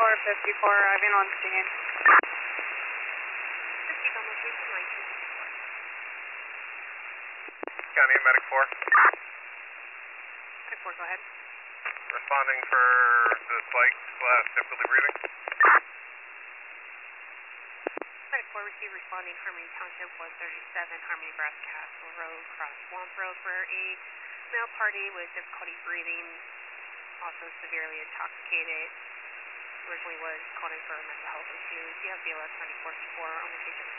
arriving on scene. Proceed on location 1954. County Medic 4. Medic 4, go ahead. Responding for the spike / difficulty breathing. Medic 4 received responding Harmony Township 137, Harmony Brass Castle Road, Cross Swamp Road for a male party with difficulty breathing, also severely intoxicated. Originally was calling for mental health issues. You have BLS 9464 on location.